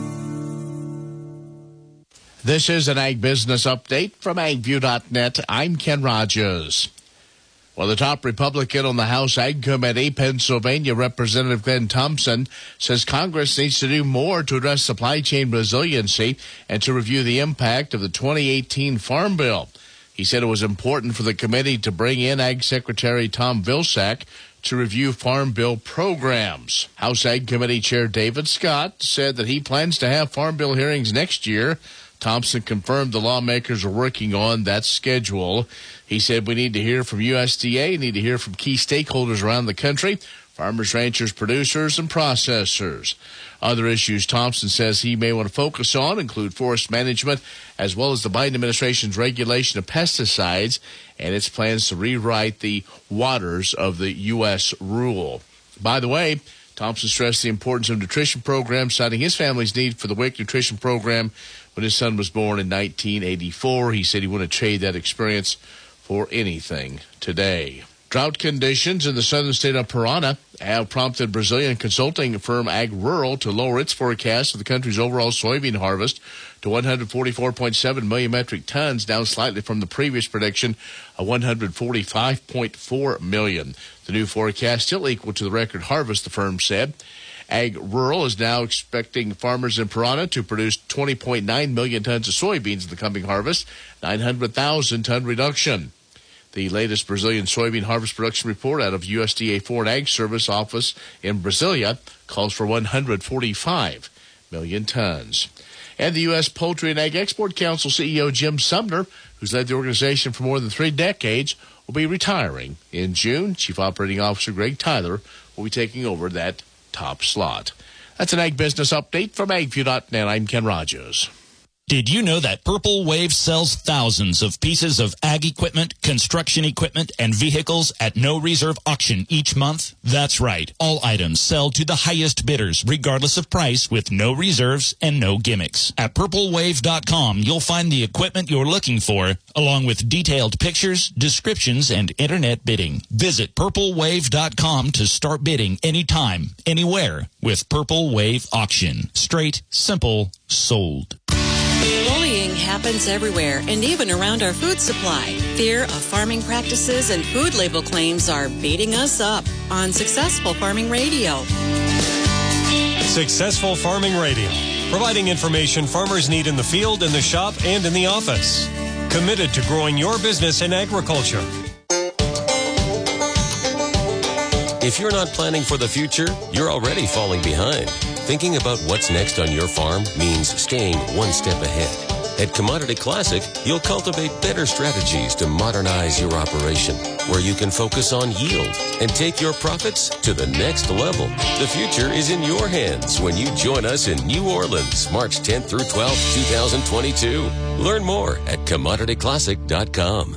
This is an Ag Business Update from AgView.net. I'm Ken Rogers. Well, the top Republican on the House Ag Committee, Pennsylvania Representative Glenn Thompson, says Congress needs to do more to address supply chain resiliency and to review the impact of the 2018 Farm Bill. He said it was important for the committee to bring in Ag Secretary Tom Vilsack to review Farm Bill programs. House Ag Committee Chair David Scott said that he plans to have Farm Bill hearings next year. Thompson confirmed the lawmakers are working on that schedule. He said we need to hear from USDA, need to hear from key stakeholders around the country, farmers, ranchers, producers, and processors. Other issues Thompson says he may want to focus on include forest management, as well as the Biden administration's regulation of pesticides and its plans to rewrite the waters of the U.S. rule. By the way, Thompson stressed the importance of nutrition programs, citing his family's need for the WIC nutrition program when his son was born in 1984. He said he wouldn't trade that experience for anything today. Drought conditions in the southern state of Paraná have prompted Brazilian consulting firm Ag Rural to lower its forecast of the country's overall soybean harvest to 144.7 million metric tons, down slightly from the previous prediction of 145.4 million. The new forecast still equal to the record harvest, the firm said. Ag Rural is now expecting farmers in Parana to produce 20.9 million tons of soybeans in the coming harvest, 900,000-ton reduction. The latest Brazilian soybean harvest production report out of USDA Foreign Ag Service office in Brasilia calls for 145 million tons. And the U.S. Poultry and Ag Export Council CEO Jim Sumner, who's led the organization for more than 3 decades, will be retiring in June. Chief Operating Officer Greg Tyler will be taking over that top slot. That's an Ag Business Update from AgView.net. I'm Ken Rogers. Did you know that Purple Wave sells thousands of pieces of ag equipment, construction equipment, and vehicles at no reserve auction each month? That's right. All items sell to the highest bidders, regardless of price, with no reserves and no gimmicks. At purplewave.com, you'll find the equipment you're looking for, along with detailed pictures, descriptions, and internet bidding. Visit purplewave.com to start bidding anytime, anywhere with Purple Wave Auction. Straight, simple, sold. Bullying happens everywhere and even around our food supply. Fear of farming practices and food label claims are beating us up on Successful Farming Radio. Successful Farming Radio, providing information farmers need in the field, in the shop, and in the office. Committed to growing your business in agriculture. If you're not planning for the future, you're already falling behind. Thinking about what's next on your farm means staying one step ahead. At Commodity Classic, you'll cultivate better strategies to modernize your operation, where you can focus on yield and take your profits to the next level. The future is in your hands when you join us in New Orleans, March 10th through 12th, 2022. Learn more at CommodityClassic.com.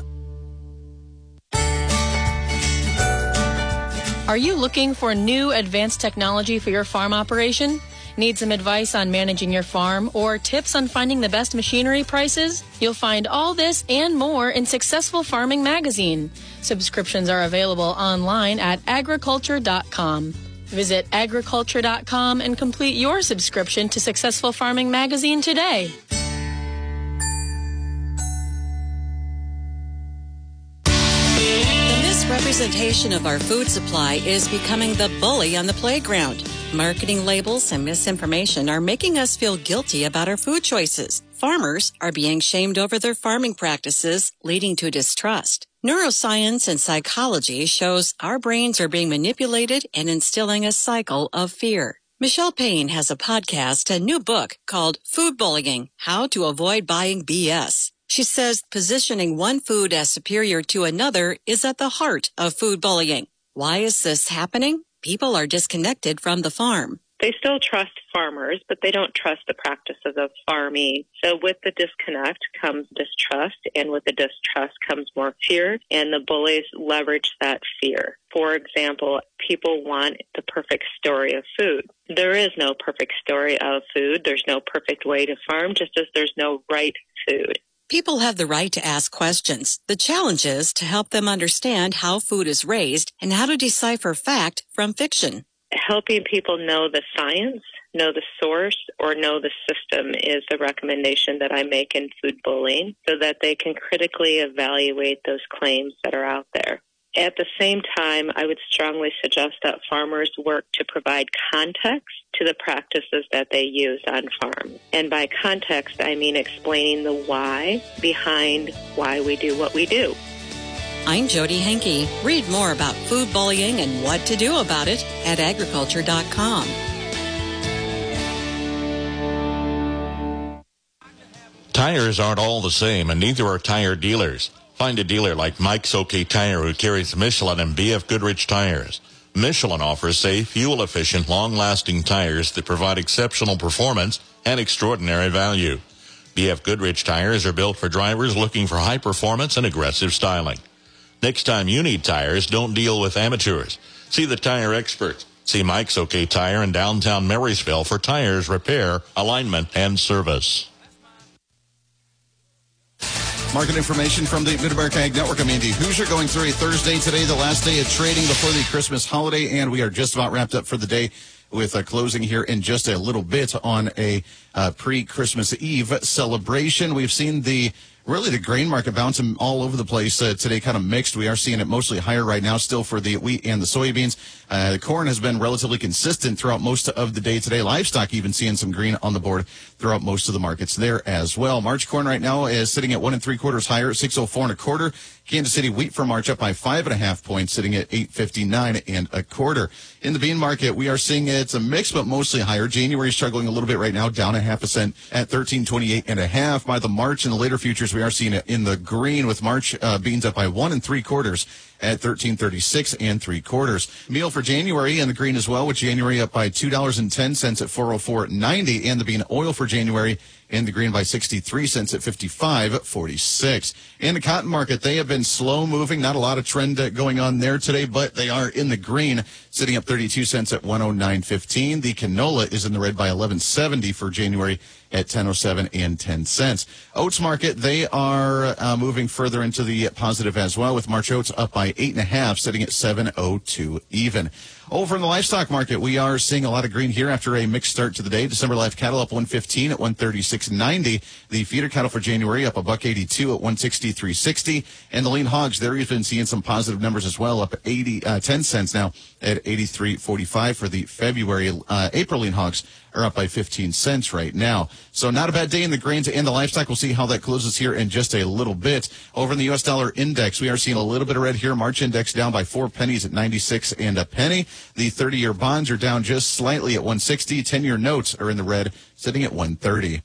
Are you looking for new advanced technology for your farm operation? Need some advice on managing your farm or tips on finding the best machinery prices? You'll find all this and more in Successful Farming Magazine. Subscriptions are available online at agriculture.com. Visit agriculture.com and complete your subscription to Successful Farming Magazine today. Representation of our food supply is becoming the bully on the playground. Marketing labels and misinformation are making us feel guilty about our food choices. Farmers are being shamed over their farming practices, leading to distrust. Neuroscience and psychology shows our brains are being manipulated and instilling a cycle of fear. Michelle Payne has a podcast and new book called Food Bullying: How to Avoid Buying BS. She says positioning one food as superior to another is at the heart of food bullying. Why is this happening? People are disconnected from the farm. They still trust farmers, but they don't trust the practices of farming. So with the disconnect comes distrust, and with the distrust comes more fear, and the bullies leverage that fear. For example, people want the perfect story of food. There is no perfect story of food. There's no perfect way to farm, just as there's no right food. People have the right to ask questions. The challenge is to help them understand how food is raised and how to decipher fact from fiction. Helping people know the science, know the source, or know the system is the recommendation that I make in food bullying, so that they can critically evaluate those claims that are out there. At the same time, I would strongly suggest that farmers work to provide context to the practices that they use on farm. And by context, I mean explaining the why behind why we do what we do. I'm Jody Henke. Read more about food bullying and what to do about it at agriculture.com. Tires aren't all the same, and neither are tire dealers. Find a dealer like Mike's OK Tire, who carries Michelin and BF Goodrich tires. Michelin offers safe, fuel-efficient, long-lasting tires that provide exceptional performance and extraordinary value. BF Goodrich tires are built for drivers looking for high performance and aggressive styling. Next time you need tires, don't deal with amateurs. See the tire experts. See Mike's OK Tire in downtown Marysville for tires, repair, alignment, and service. Market information from the Mid-America Ag Network. I'm Andy Hoosier, going through a Thursday today, the last day of trading before the Christmas holiday, and we are just about wrapped up for the day with a closing here in just a little bit on a pre-Christmas Eve celebration. We've seen the Really, the grain market bouncing all over the place today, kind of mixed. We are seeing it mostly higher right now, still for the wheat and the soybeans. The corn has been relatively consistent throughout most of the day today. Livestock even seeing some green on the board throughout most of the markets there as well. March corn right now is sitting at 1 3/4 higher at 604 1/4. Kansas City wheat for March up by 5.5 points, sitting at 859 1/4. In the bean market, we are seeing it's a mix, but mostly higher. January struggling a little bit right now, down 0.5% at 1328.5. By the March and the later futures, we are seeing it in the green with March beans up by 1 3/4 at 1336 3/4. Meal for January in the green as well, with January up by $2.10 at 404.90, and the bean oil for January in the green by 63 cents at 55.46. In the cotton market, they have been slow moving. Not a lot of trend going on there today, but they are in the green, sitting up 32 cents at 109.15. The canola is in the red by 11.70 for January at 10.07 and 10 cents. Oats market, they are moving further into the positive as well, with March oats up by 8.5, sitting at 7.02 even. Over in the livestock market, we are seeing a lot of green here after a mixed start to the day. December live cattle up 115 at 136.90. The feeder cattle for January up $1.82 at 163.60. And the lean hogs, they're even seeing some positive numbers as well, up 10 cents now at 83.45 for the February. April lean hogs are up by 15 cents right now. So not a bad day in the grains and the livestock. We'll see how that closes here in just a little bit. Over in the U.S. dollar index, we are seeing a little bit of red here. March index down by 4 pennies at 96 and a penny. The 30-year bonds are down just slightly at 160. 10-year notes are in the red, sitting at 130.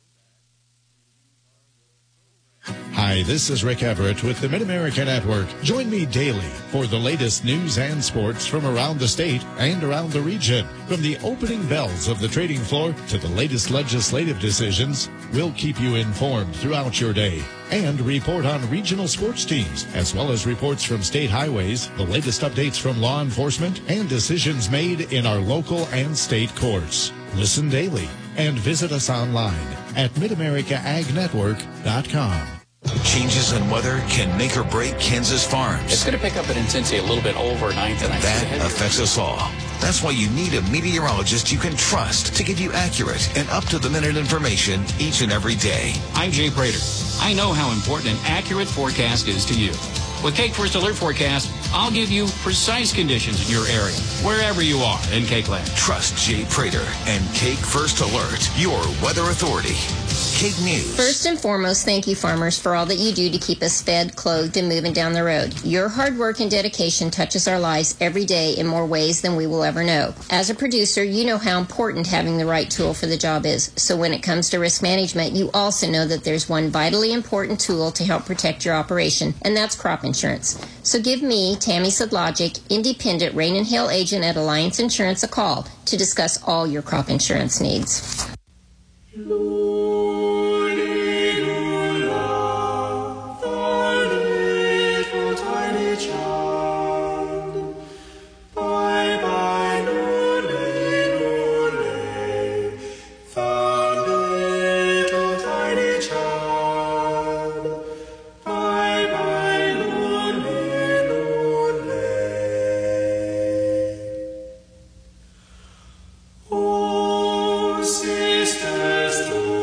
Hi, this is Rick Everett with the Mid-America Network. Join me daily for the latest news and sports from around the state and around the region. From the opening bells of the trading floor to the latest legislative decisions, we'll keep you informed throughout your day and report on regional sports teams, as well as reports from state highways, the latest updates from law enforcement, and decisions made in our local and state courts. Listen daily and visit us online at MidAmericaAgNetwork.com. Changes in weather can make or break Kansas farms. It's going to pick up in intensity a little bit overnight tonight. That affects us all. That's why you need a meteorologist you can trust to give you accurate and up-to-the-minute information each and every day. I'm Jay Prater. I know how important an accurate forecast is to you. With Cake First Alert Forecast, I'll give you precise conditions in your area, wherever you are in Cake Land. Trust Jay Prater and Cake First Alert, your weather authority. Cake News. First and foremost, thank you, farmers, for all that you do to keep us fed, clothed, and moving down the road. Your hard work and dedication touches our lives every day in more ways than we will ever know. As a producer, you know how important having the right tool for the job is. So when it comes to risk management, you also know that there's one vitally important tool to help protect your operation, and that's crop insurance. So give me, Tammy Sedlogic, independent rain and hail agent at Alliance Insurance, a call to discuss all your crop insurance needs. Sisters,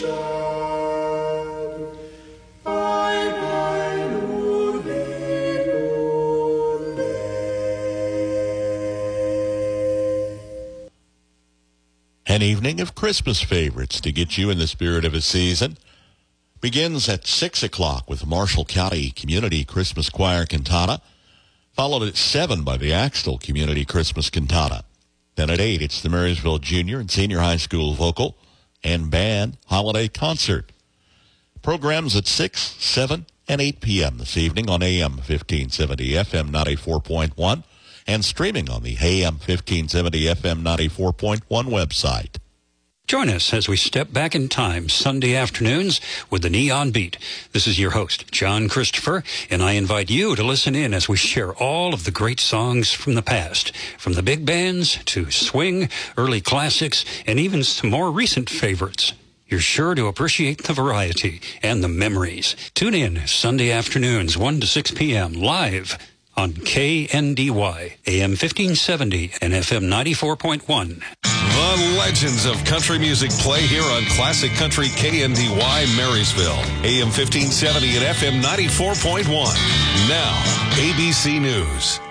An evening of Christmas favorites to get you in the spirit of a season. Begins at 6 o'clock with Marshall County Community Christmas Choir Cantata, followed at 7 by the Axtell Community Christmas Cantata. Then at 8, it's the Marysville Junior and Senior High School Vocal and Band Holiday Concert. Programs at 6, 7, and 8 p.m. this evening on AM 1570 FM 94.1 and streaming on the AM 1570 FM 94.1 website. Join us as we step back in time Sunday afternoons with the Neon Beat. This is your host, John Christopher, and I invite you to listen in as we share all of the great songs from the past, from the big bands to swing, early classics, and even some more recent favorites. You're sure to appreciate the variety and the memories. Tune in Sunday afternoons, 1 to 6 p.m. live on KNDY, AM 1570 and FM 94.1. The legends of country music play here on Classic Country KNDY Marysville, AM 1570 and FM 94.1. Now, ABC News.